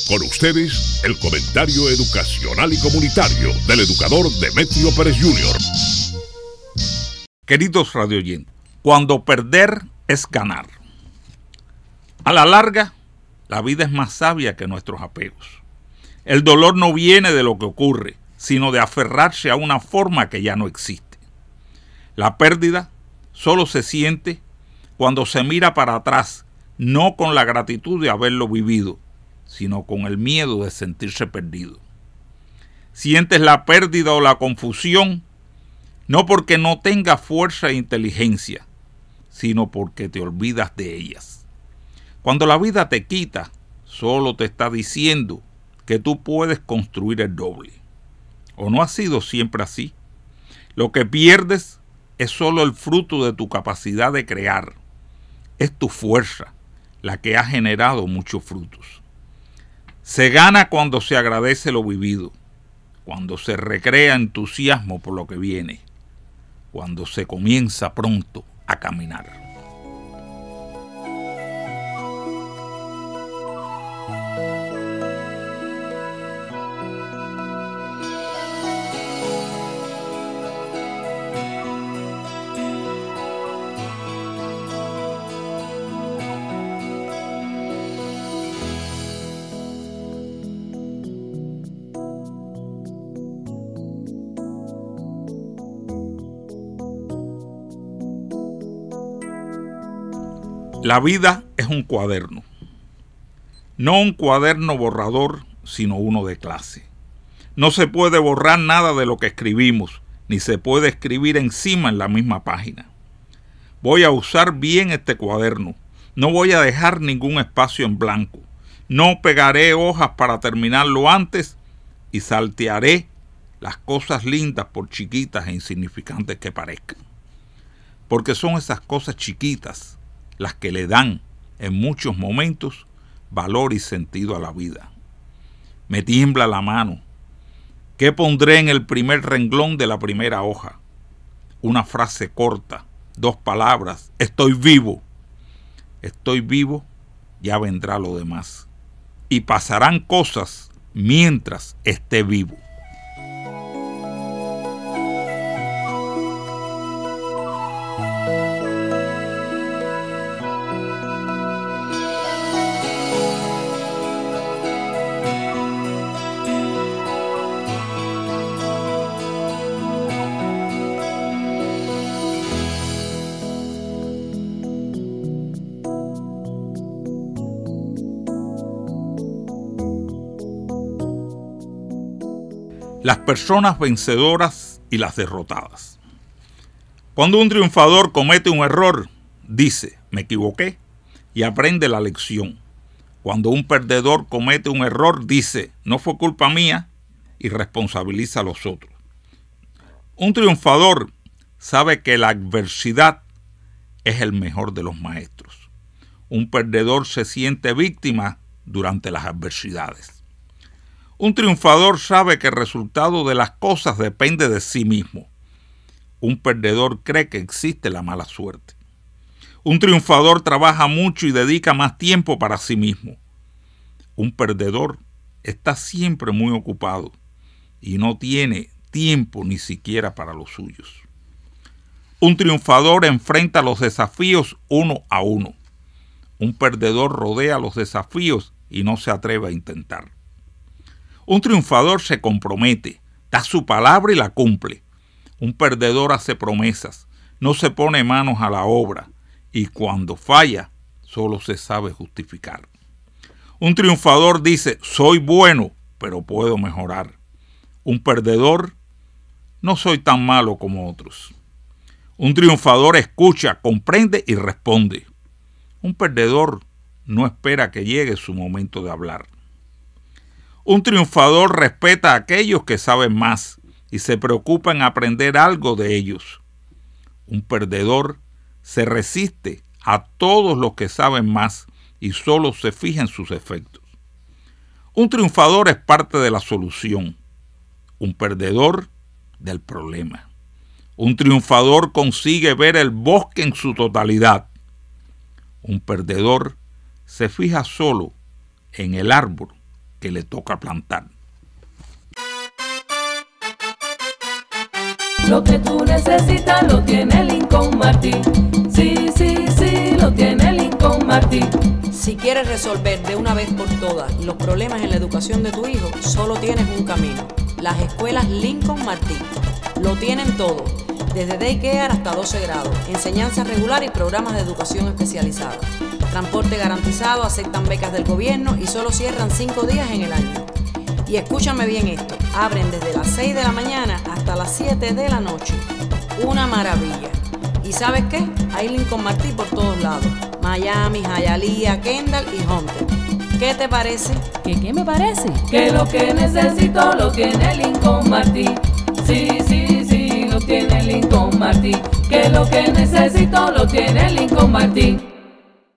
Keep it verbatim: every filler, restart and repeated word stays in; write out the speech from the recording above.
Con ustedes, el comentario educacional y comunitario del educador Demetrio Pérez junior Queridos radioyentes, cuando perder es ganar. A la larga, la vida es más sabia que nuestros apegos. El dolor no viene de lo que ocurre, sino de aferrarse a una forma que ya no existe. La pérdida solo se siente cuando se mira para atrás, no con la gratitud de haberlo vivido, sino con el miedo de sentirse perdido. Sientes la pérdida o la confusión, no porque no tengas fuerza e inteligencia, sino porque te olvidas de ellas. Cuando la vida te quita, solo te está diciendo que tú puedes construir el doble. ¿O no ha sido siempre así? Lo que pierdes es solo el fruto de tu capacidad de crear. Es tu fuerza la que ha generado muchos frutos. Se gana cuando se agradece lo vivido, cuando se recrea entusiasmo por lo que viene, cuando se comienza pronto a caminar. La vida es un cuaderno, no un cuaderno borrador, sino uno de clase. No se puede borrar nada de lo que escribimos, ni se puede escribir encima en la misma página. Voy a usar bien este cuaderno, no voy a dejar ningún espacio en blanco, no pegaré hojas para terminarlo antes y saltearé las cosas lindas por chiquitas e insignificantes que parezcan. Porque son esas cosas chiquitas las que le dan, en muchos momentos, valor y sentido a la vida. Me tiembla la mano. ¿Qué pondré en el primer renglón de la primera hoja? Una frase corta, dos palabras, estoy vivo. Estoy vivo, ya vendrá lo demás. Y pasarán cosas mientras esté vivo. Las personas vencedoras y las derrotadas. Cuando un triunfador comete un error, dice, me equivoqué, y aprende la lección. Cuando un perdedor comete un error, dice, no fue culpa mía, y responsabiliza a los otros. Un triunfador sabe que la adversidad es el mejor de los maestros. Un perdedor se siente víctima durante las adversidades. Un triunfador sabe que el resultado de las cosas depende de sí mismo. Un perdedor cree que existe la mala suerte. Un triunfador trabaja mucho y dedica más tiempo para sí mismo. Un perdedor está siempre muy ocupado y no tiene tiempo ni siquiera para los suyos. Un triunfador enfrenta los desafíos uno a uno. Un perdedor rodea los desafíos y no se atreve a intentar. Un triunfador se compromete, da su palabra y la cumple. Un perdedor hace promesas, no se pone manos a la obra y cuando falla, solo se sabe justificar. Un triunfador dice, soy bueno, pero puedo mejorar. Un perdedor, no soy tan malo como otros. Un triunfador escucha, comprende y responde. Un perdedor no espera que llegue su momento de hablar. Un triunfador respeta a aquellos que saben más y se preocupa en aprender algo de ellos. Un perdedor se resiste a todos los que saben más y solo se fija en sus efectos. Un triunfador es parte de la solución, un perdedor del problema. Un triunfador consigue ver el bosque en su totalidad. Un perdedor se fija solo en el árbol que le toca plantar. Lo que tú necesitas lo tiene Lincoln Martin. Sí, sí, sí, lo tiene Lincoln Martin. Si quieres resolver de una vez por todas los problemas en la educación de tu hijo, solo tienes un camino: las escuelas Lincoln Martin. Lo tienen todo, desde daycare hasta doce grados, enseñanza regular y programas de educación especializada. Transporte garantizado, aceptan becas del gobierno y solo cierran cinco días en el año. Y escúchame bien esto, abren desde las seis de la mañana hasta las siete de la noche. Una maravilla. ¿Y sabes qué? Hay Lincoln Martin por todos lados: Miami, Hialeah, Kendall y Hunter. ¿Qué te parece? ¿Qué qué me parece? Que lo que necesito lo tiene Lincoln Martin. Sí, sí, sí, lo tiene Lincoln Martin. Que lo que necesito lo tiene Lincoln Martin.